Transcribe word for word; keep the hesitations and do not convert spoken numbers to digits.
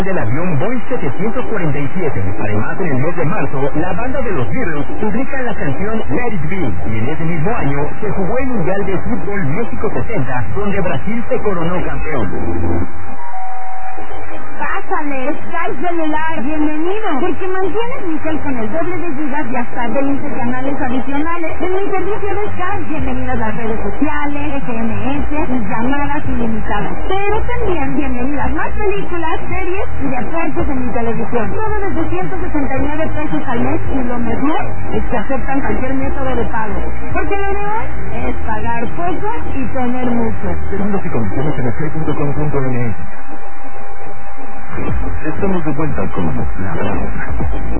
del avión Boeing setecientos cuarenta y siete. Además, en el mes de marzo, la banda de los Beatles publica la canción Let It Be, y en ese mismo año se jugó el Mundial de Fútbol México sesenta, donde Brasil se coronó campeón. Pásale, Sky Celular, bienvenido, porque mantienes mi cel con el doble de gigas y hasta veinte canales adicionales en mi servicio de Sky. Bienvenidas las redes sociales, S M S y llamadas ilimitadas. Pero también bienvenidas más películas, series y deportes en mi televisión. Todo desde ciento sesenta y nueve pesos al mes, y lo mejor es que aceptan cualquier método de pago. Porque lo de hoy es pagar poco y tener mucho. Términos y condiciones en sky punto com punto m x. Estamos de vuelta con La Brava.